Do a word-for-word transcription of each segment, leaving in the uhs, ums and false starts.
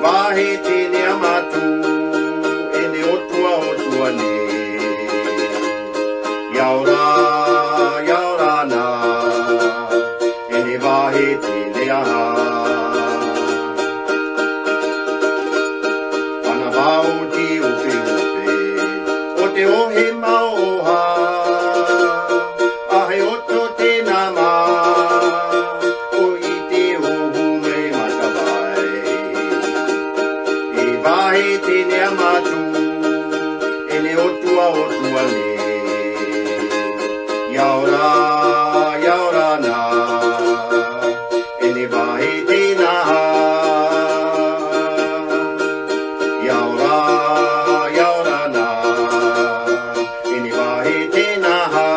wahe te ne amatu e ne otua otua ne. Yaura, yaura na, e ne wahe te ne aha. Ana wau ti upe upe, o te ohe maoha, ahe oto te nama, o i te ohu me matawai. E wahe te ne amatu, e ne otua otua ne. Yaura, yaura na, e ne wahe te naha. Yaura, yaura na, e ne wahe te naha.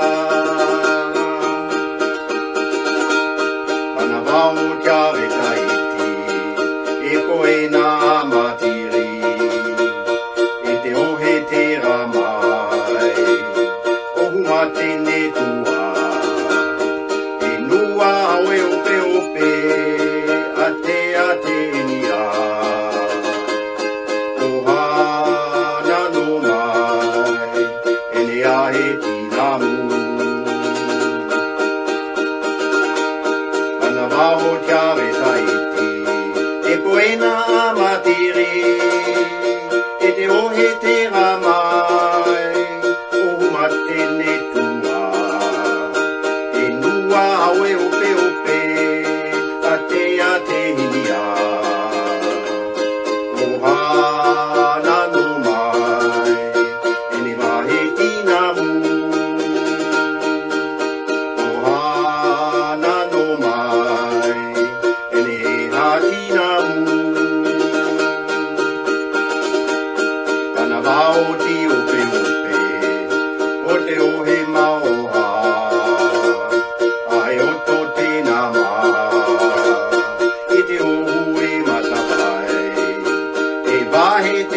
Mana wau tia re taiti, e koe nā matiri, e te ohe te ramai. Mate ne tua, e nua aue ope ope, ate ate nia. Ohana no mai, e ne ahe tinamu. Ana waho tia re taiti, e koe nā matiri, e te ohe te ramai. Mate ne tua, e nua aue ope ope, ate ate hinia. Ohana no mai, e ne wahe tinamu. Ohana no mai, e ne ha tinamu. Kana wau ti ope ope, o te ohe maoha, ai oto te nama, i te ohu e matawai, e wahe